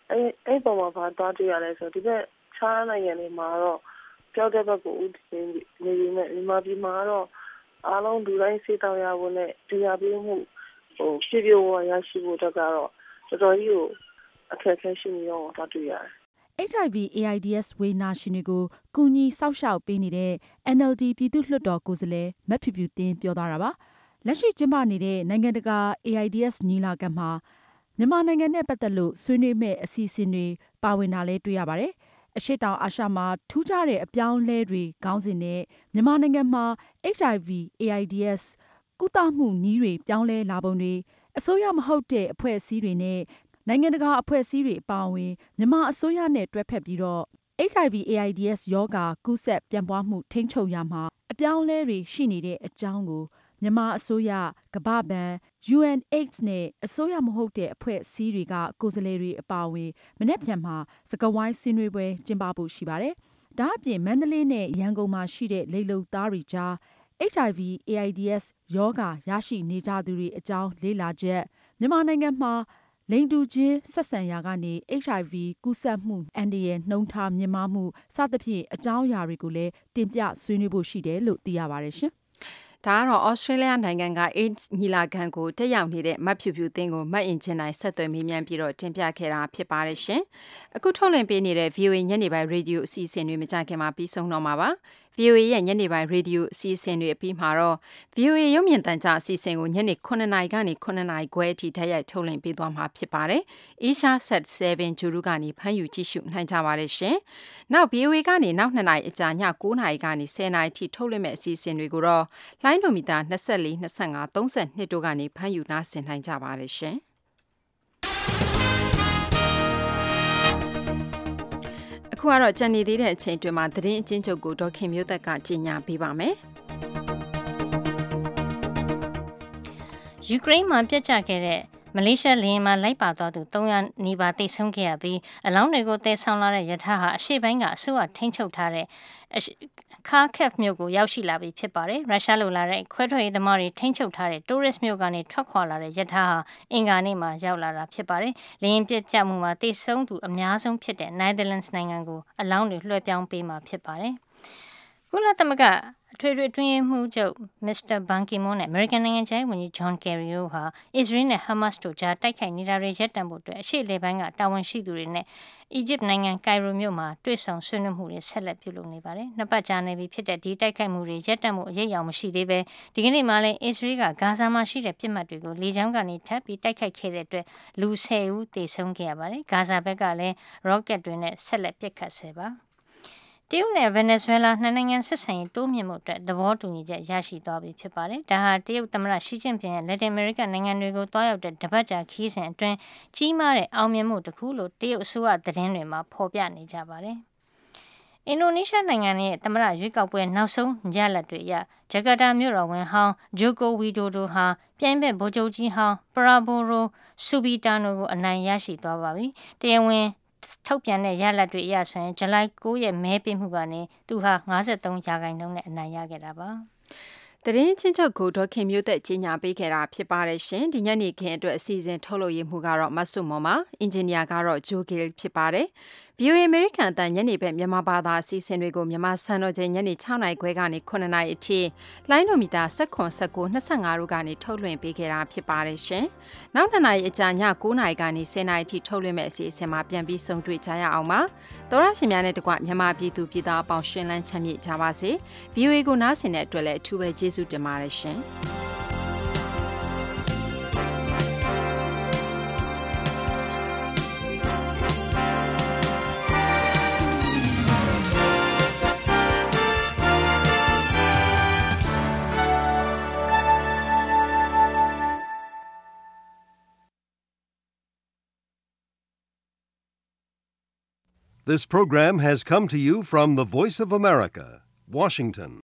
အဲ့ပုံမှာသွားတွေ့ရလဲဆိုဒီဘက်ချားနိုင်ငံတွေမှာတော့ကြောက်တဲ့ဘက်ကိုဦးတည်နေပြီးမြမပြည်မှာတော့အားလုံးလူတိုင်းစေတောင်းရဖို့နဲ့တရားပြမှုဖြည်းဖြည်းဝရရှိဖို့တော့ကတော့တော်တော်ကြီးကိုအခက်အခဲရှိနေတော့သွားတွေ့ရတယ် HIV AIDS ဝေနာရှင်တွေကိုကူညီစောင့်ရှောက်ပေးနေတဲ့ NLD ပြည်သူ့လွှတ်တော်ကိုယ်စားလှယ်မတ်ဖြူဖြူသင်းပြောသွားတာပါလက်ရှိကျင်းပနေတဲ့နိုင်ငံတကာ AIDS ညီလာခံမှာမြန်မာနိုင်ငံနဲ့ပတ်သက်လို့ဆွေးနွေးမဲ့အစီအစဉ်တွေပါဝင်တာလည်းတွေ့ရပါတယ်အရှေ့တောင်အာရှမှာထူးခြားတဲ့အပြောင်းလဲတွေခေါင်းစဉ်နဲ့မြန်မာနိုင်ငံမှာ HIV AIDS ကုသမှုနည်းတွေပြောင်းလဲလာပုံတွေအစိုးရမဟုတ်တဲ့အဖွဲ့အစည်းတွေနဲ့နိုင်ငံတကာအဖွဲ့အစည်းတွေအပါအဝင်မြန်မာအစိုးရနဲ့တွဲဖက်ပြီးတော့ HIV AIDS ရောဂါကူးစက်ပြန့်ပွားမှုထိန်းချုပ်ရမှာအပြောင်းလဲတွေရှိနေတဲ့အကြောင်းကိုမြန်မာအစိုးရကမ္ဘာ့ဘဏ် UNAIDS နဲ့အစိုးရမဟုတ်တဲ့အဖွဲ့အစည်းတွေကကိုယ်စားလှယ်တွေအပါအဝင်မနက်ဖြန်မှာစကားဝိုင်းဆွေးနွေးပွဲကျင်းပဖို့ရှိပါတယ်။ဒါအပြင်မန္တလေးနဲ့ရန်ကုန်မှာရှိတဲ့လိပ်လုံသားတွေကြား HIV AIDS ရောဂါရရှိနေကြသူတွေအကြောင်းလေ့လာချက်မြန်မာနိုင်ငံမှာလိင်တူချင်းဆက်ဆံရာကနေ HIV ကူးစက်မှုအန္တရာယ်နှုန်းထားမြင့်မားမှုစသဖြင့်အကြောင်းအရာတွေကိုလည်းတင်ပြဆွေးနွေးဖို့ရှိတယ်လို့သိရပါတယ်ရှင်။ဒါကတော့ဩစတြေးလျနိုင်ငံက AIDS ညီလာခံကိုတက်ရောက်နေတဲ့မတ်ဖြူဖြူသင်းကိုမတ်အင်ချင်နိုင်ဆက်သွယ်မေးမြန်းပြီးတော့တင်ပြခဲ့တာဖြစ်ပါတယ်ရှင်။အခုထုတ်လွှင့်ပေးနေတဲ့ VOA ညနေပိုင်းရေဒီယိုအစီအစဉ်တွေမကြခင်မှာပြီးဆုံးတော့မှာပါ။ VOA ရဲ့ညနေပိုင်းရေဒီယိုအစီအစဉ်တွေအပြီးမှာတော့ VOA ရုပ်မြင်သံကြားအစီအစဉ်ကိုညနေ9:00နာရီကနေ9:00နာရီခွဲအထိဓာတ်ရိုက်ထုတ်လွှင့်ပေးသွားမှာဖြစ်ပါတယ်။ Asia Set 7 ဂျူရုကနေဖမ်းယူကြည့်ရှုနိုင်ကြပါတယ်ရှင်။နောက် VOA ကနေနောက်2နာရီအကြာည9:00နာရီကနေ10:00နာရီထိထုတ်လွှင့်မဲ့အစီအစဉ်တွေကိုတော့လိုင်းဒိုမီတာ24 25 32တို့ကနေဖမ်းယူနားဆင်နိုင်ကြပါတယ်ရှင်။အခုကတော့ကြံနေသေးတဲ့အချိန်တွင်မှာသတင်းအချင်းချုပ်ကိုဒေါခင်မျိုးသက်ကကြီးညာပေးပါမယ်။ယူကရိန်းမှာပြစ်ကျခဲ့တဲ့မလေးရှားလေယာဉ်မှာလိုက်ပါသွားသူ300နီးပါးတိတ်ဆုံးခဲ့ရပြီးအလောင်းတွေကိုတည်ဆောင်လာတဲ့ရထားဟာအရှေ့ပိုင်းကအစိုးရထိန်းချုပ်ထားတဲ့ခါခက်မြို့ကိုရောက်ရှိလာပြီဖြစ်ပါတယ်။ရုရှားလိုလာတဲ့ခွဲထွက်ရေးသမားတွေထိန်းချုပ်ထားတဲ့တိုးရစ်မြို့ကနေထွက်ခွာလာတဲ့ရထားဟာအင်္ဂါနေ့မှာရောက်လာတာဖြစ်ပါတယ်။လေယာဉ်ပစ်ကျမှုမှာတိတ်ဆုံးသူအများဆုံးဖြစ်တဲ့ Netherlands နိုင်ငံကိုအလောင်းတွေလွှဲပြောင်းပေးမှာဖြစ်ပါတယ်။ကုလသမဂ္ဂအထွေထွေအတွင်းရေးမှူးချုပ် Mr. Ban Ki-moon နဲ့ American နိုင်ငံခြားရေးဝန်ကြီး John Kerry တို့ဟာ Israel နဲ့ Hamas တို့ကြားတိုက်ခိုက်နေတာတွေရပ်တန့်ဖို့အတွက်အရှေ့လေပိုင်းကတာဝန်ရှိသူတွေနဲ့အီဂျစ်နိုင်ငံကိုင်ရိုမြို့မှာတွေ့ဆုံဆွေးနွေးမှုတွေဆက်လက်ပြုလုပ်နေပါတယ်။နှစ်ပတ်ကြာနေပြီဖြစ်တဲ့ဒီတိုက်ခိုက်မှုတွေရပ်တန့်မှုအရေးအယံမရှိသေးပဲဒီကနေ့မှလည်း Israel ကဂါဇာမှာရှိတဲ့ပြစ်မှတ်တွေကိုလေကြောင်းကနေထပ်ပြီးတိုက်ခိုက်ခဲ့တဲ့အတွက်လူ10ဦးသေဆုံးခဲ့ရပါတယ်။ဂါဇာဘက်ကလည်း rocket တွေနဲ့ဆက်လက်ပစ်ခတ်ဆဲပါ။တရုတ်နဲ့ဗင်နီဇွဲလားနှစ်နိုင်ငံဆက်ဆံရေးတိုးမြှင့်မှုအတွက်သဘောတူညီချက်ရရှိသွားပြီဖြစ်ပါတယ်။ဒါဟာတရုတ်သမ္မတရှီကျင့်ပင်ရဲ့လက်တင်အမေရိကနိုင်ငံတွေကိုတွားရောက်တဲ့တပတ်ကြာခီးစဉ်အတွင်းကြီးမားတဲ့အောင်မြင်မှုတစ်ခုလို့တရုတ်အစိုးရသတင်းတွေမှာဖော်ပြနေကြပါတယ်။အင်ဒိုနီးရှားနိုင်ငံရဲ့သမ္မတရွေးကောက်ပွဲနောက်ဆုံးရလဒ်တွေအရဂျကာတာမြို့တော်ဝန်ဟောင်းဂျိုကိုဝီဒိုဒိုဟာပြိုင်ဘက်ဗိုလ်ချုပ်ကြီးဟောင်းပရာဘိုရိုဆူဘီတာနိုကိုအနိုင်ရရှိသွားပါပြီ။တရားဝင်ထုတ်ပြန်တဲ့ရလဒ်တွေအရဆိုရင်ဇူလိုင်9ရက်မဲပေးမှုကနေသူဟာ53%နဲ့အနိုင်ရခဲ့တာပါ။သတင်းချင်းချုပ်ကိုဒေါခင်မျိုးသက်ကြီးညာပေးခဲ့တာဖြစ်ပါတယ်ရှင်။ဒီညနေခင်းအတွက်အစီအစဉ်ထုတ်လုပ်ရမှုကတော့မဆုမော်ပါ။အင်ဂျင်နီယာကတော့ဂျိုဂီဖြစ်ပါတယ်။ VOA American အတန်ညနေဘက်မြန်မာဘာသာအစီအစဉ်တွေကိုမြန်မာစံတော်ချိန်ညနေ6:00နာရီခွဲကနေ9:00နာရီအထိလိုင်းဒိုမီတာ19 25တို့ကနေထုတ်လွှင့်ပေးခဲ့တာဖြစ်ပါတယ်ရှင်။နောက်2နာရီအကြာည9:00နာရီကနေ10:00နာရီအထိထုတ်လွှင့်မဲ့အစီအစဉ်မှာပြန်ပြီးဆုံတွေ့ကြရအောင်ပါ။သောရရှင်များနဲ့တကွမြန်မာပြည်သူပြည်သားအပေါင်းရှင်လန်းချမ်းမြေ့ကြပါစေ။ VOA ကိုနားဆင်တဲ့အတွက်လည်းအထူးပဲကျေးဇူးတင်ပါတယ်ရှင်။ This program has come to you from the Voice of America, Washington.